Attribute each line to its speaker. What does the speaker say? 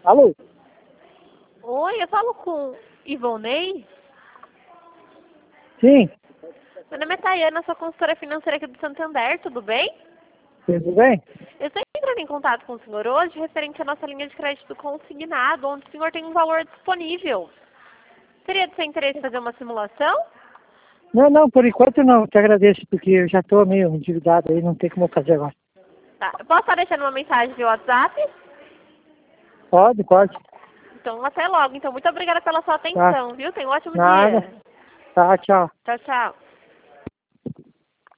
Speaker 1: Alô?
Speaker 2: Oi, eu falo com Ivonei.
Speaker 1: Sim,
Speaker 2: Meu nome é Tayana, sou consultora financeira aqui do Santander, tudo bem?
Speaker 1: tudo bem?
Speaker 2: Eu estou entrando em contato com o senhor hoje referente à nossa linha de crédito consignado, onde o senhor tem um valor disponível. Seria de seu interesse fazer uma simulação?
Speaker 1: Não, por enquanto não, te agradeço, porque eu já estou meio endividado aí, não tem como eu fazer agora.
Speaker 2: Tá, eu posso estar deixando uma mensagem via WhatsApp?
Speaker 1: Pode.
Speaker 2: Então, até logo. Então, muito obrigada pela sua
Speaker 1: Tá,
Speaker 2: atenção, viu? Tenha um ótimo
Speaker 1: nada.
Speaker 2: dia.
Speaker 1: Tá, tchau.
Speaker 2: Tchau, tchau.